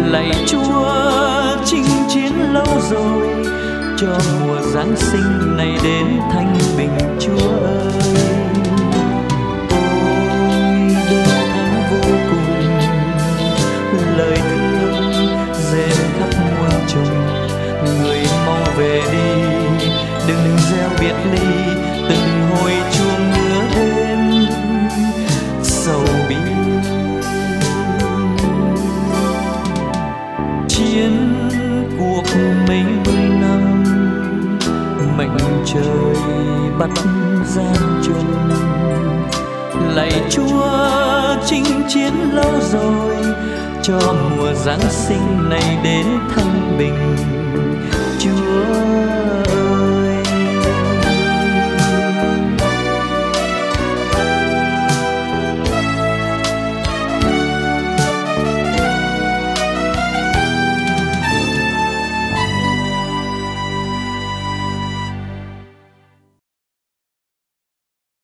Lạy Chúa chinh chiến lâu rồi, cho mùa Giáng sinh này đến thanh bình Chúa ơi. Ôi đêm thánh vô cùng, lời thương rền khắp muôn trùng. Người mau về đi, đừng gieo biệt ly, từng hồi chuông nửa đêm sầu bi. Chiến cuộc mấy mươi năm, mệnh trời bắt gian truân. Lạy Chúa chinh chiến lâu rồi, cho mùa Giáng sinh này đến thanh bình Chúa